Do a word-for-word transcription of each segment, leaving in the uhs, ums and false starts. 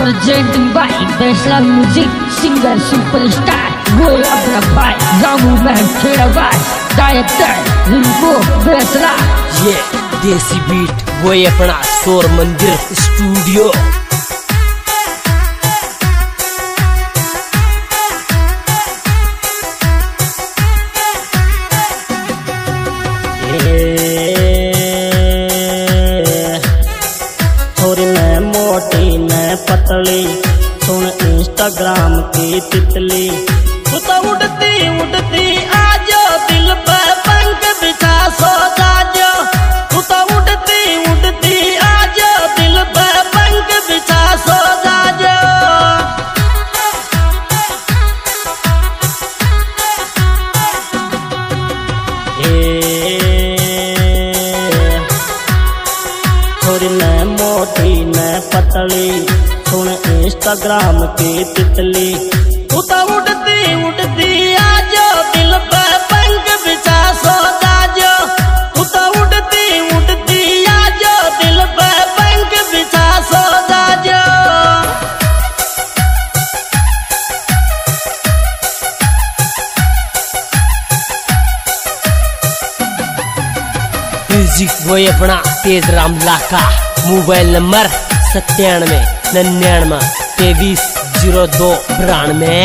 presenting by Besla Music, singer superstar वो अपना भाई रामू मैन खेड़ा भाई डायरेक्टर रिंकू बेसला। ये देसी बीट वो अपना शोर मंदिर स्टूडियो। छोरी न मोटी न पतली सुन इंस्टाग्राम की तितली, तू तो उड़ती उड़ती आजो दिल पे पंख बिछा सो जाजो, तू तो उड़ती उड़ती आजो दिल पे पंख बिछा सो जाजो। छोरी न मोटी न पतली सुन इंस्टाग्राम की तितली, तू तो उड़ती उड़ती आजो दिल पे पंख बिछा सो जाजो, तू तो उड़ती उड़ती आजो दिल पे पंख बिछा सो जाजो। म्यूजिक वो अपना तेज राम लाका। मोबाइल नंबर सत्तानवे निन्यानवे तेईस जीरो दो बानवे।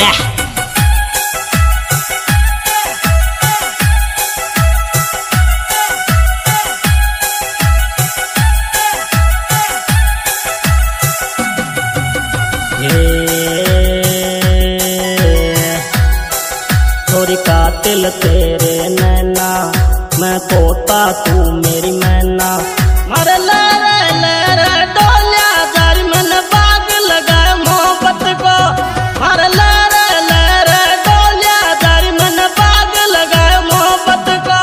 छोरी कातिल तेरे नैना, मैं पोता तू मेरी मैना, मारे लहरे लहरे डोलिया जारी मन बाग लगाए मोहब्बत को, मारे लहरे लहरे डोलिया जारी मन बाग लगाए मोहब्बत को।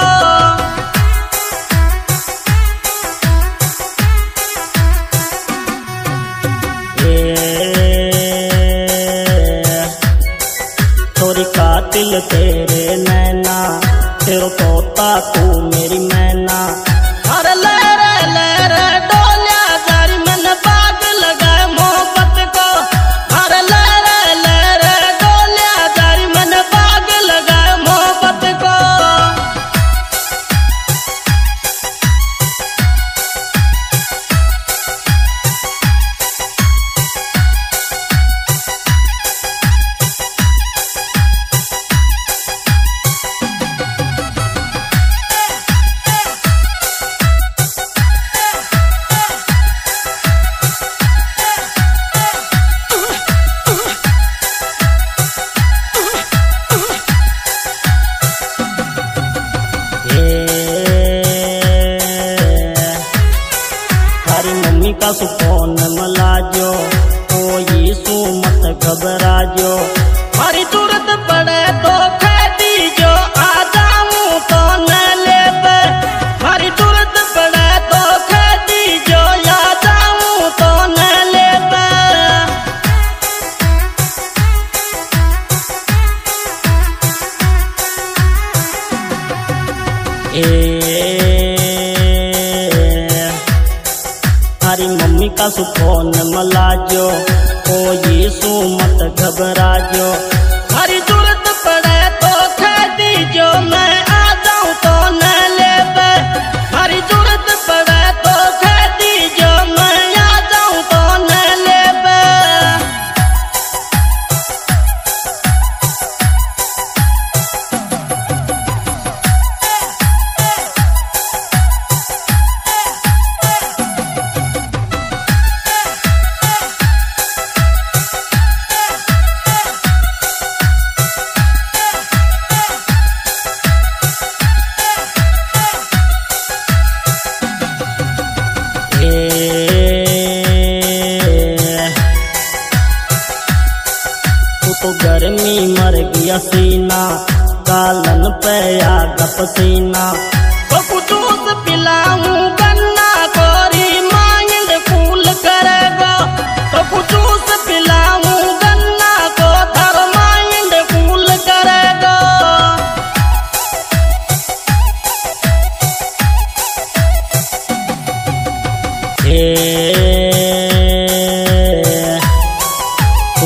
छोरी कातिल तेरे नैना, तेरो पोता तू मेरी मैना, अरे लहरे लहरे डोलिया जारी मन बाग लगाए मोहब्बत को, अरे लहरे लहरे डोलिया जारी मन बाग लगाए मोहब्बत को। मम्मी का सुकून मलाजो, ओ यीशु मत घबराजो, हमारी जरूरत पड़े तो कह दीजो, आ जाऊं तो न ले पे, हमारी जरूरत पड़े तो कह दीजो, आ जाऊं तो न ले पे। हमारी मम्मी का सुकून मलाजो, ओ यीशु मत घबराजो, हमारी जरूरत पड़े तो कह दीजो, मैं आ जाऊं तो न ले पे, हमारी जरूरत पड़े तो कह दीजो, मैं आ जाऊं तो न ले पे। तू तो गर्मी मर गया सीना, कालन पे आग पसीना, तो कुछ जूस पिलाऊं गन्ना कोरी माइंड कूल करेगा, तो कुछ जूस पिलाऊं गन्ना को थर माइंड कूल करेगा।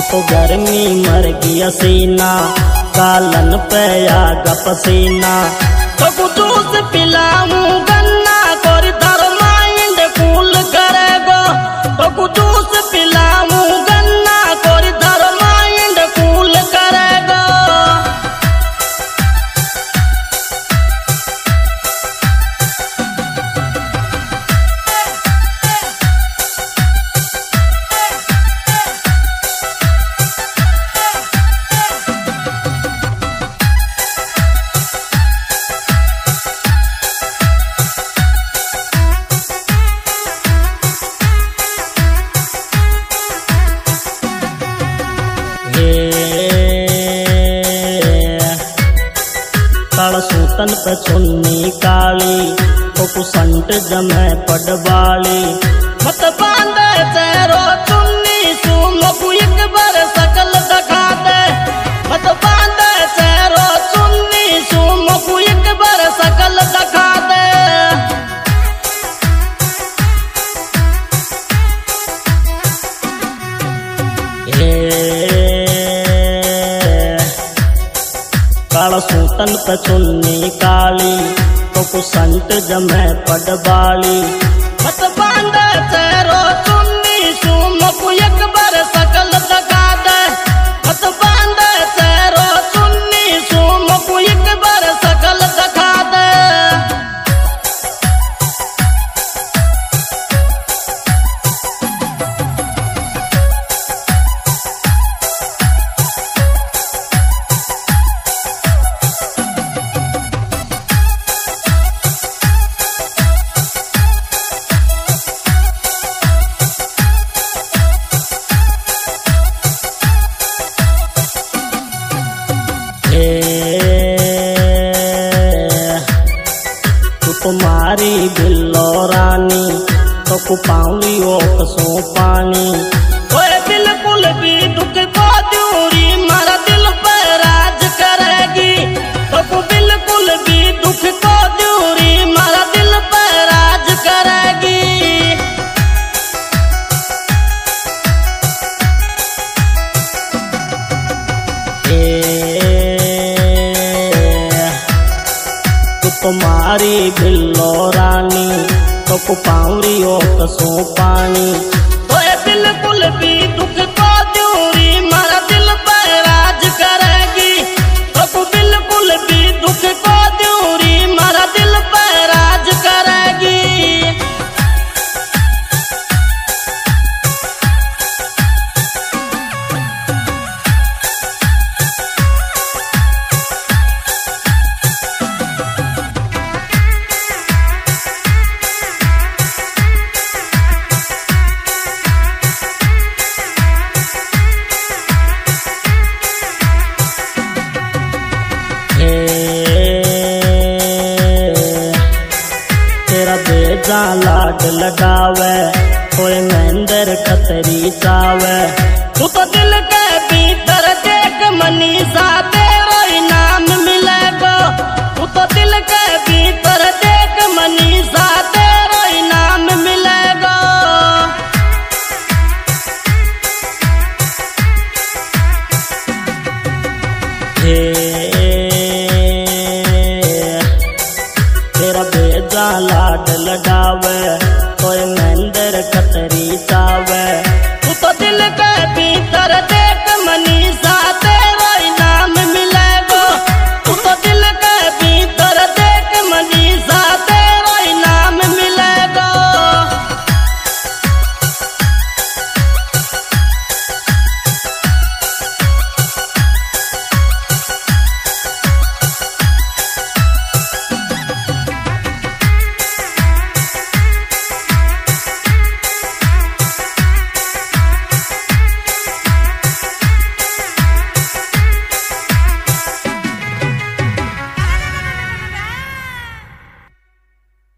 तो गर्मी मर गया सीना, गालन पे आगा पसीना। तो कुछ जूस पिलाऊं गन्ना कोरी तारो माइंड कूल करेगा। तो कुछ जूस पिलाऊं गन्ना कोरी तारो माइंड कूल करेगा। काला सूतन पे चुन्नी काली, तो कुसंट जमे पडवाली। मत बांधे चेहरो चुन्नी सुम को एक बार सकल दिखा दे। मत बांधे चेहरो चुन्नी सुम को एक बार सकल दिखा दे। काला सूतन पे चुन्नी काली, तो कुसंट जमे पडवाली। मत बांधे चेहरो चुन्नी सुम को एक बार सकल दिखा दे। मत बांधे चेहरो चुन्नी सुम को एक बार सकल दिखा दे। तू तुम्हारी बिल्लो रानी, तो कु पाऊंगी ओक सो पानी। ओए बिल्कुल भी दुख को दूरी मारा दिल पे राज करेगी। तो कु बिल्कुल भी दुख को दूरी मारा दिल पे राज करेगी। तुम्हारी बिल्लो रानी, तो कु पाऊंगी ओक सो पानी। तो ये बिल्कुल भी दुख को दूरी मारा दिल पे राज करेगी। तो कु बिल्कुल भी दुख को दूरी मारा दिल पे राज करेगी। तेरा बेजा लाड लगावे, कोई महेंद्र खतरी चावे। तू तो दिल के भीतर देख मनीषा।